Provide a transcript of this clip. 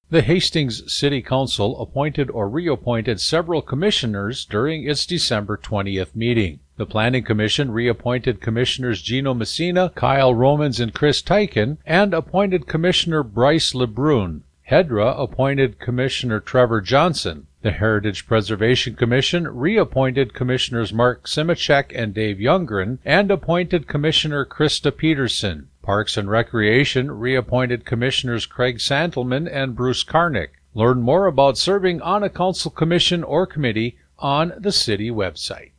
The Hastings City Council appointed or reappointed several commissioners during its December 20th meeting. The Planning Commission reappointed Commissioners Gino Messina, Kyle Romans, and Chris Teichen, and appointed Commissioner Bryce LeBrun. HEDRA appointed Commissioner Trevor Johnson. The Heritage Preservation Commission reappointed Commissioners Mark Simachek and Dave Youngren, and appointed Commissioner Krista Peterson. Parks and Recreation reappointed Commissioners Craig Santelman and Bruce Karnick. Learn more about serving on a council commission or committee on the city website.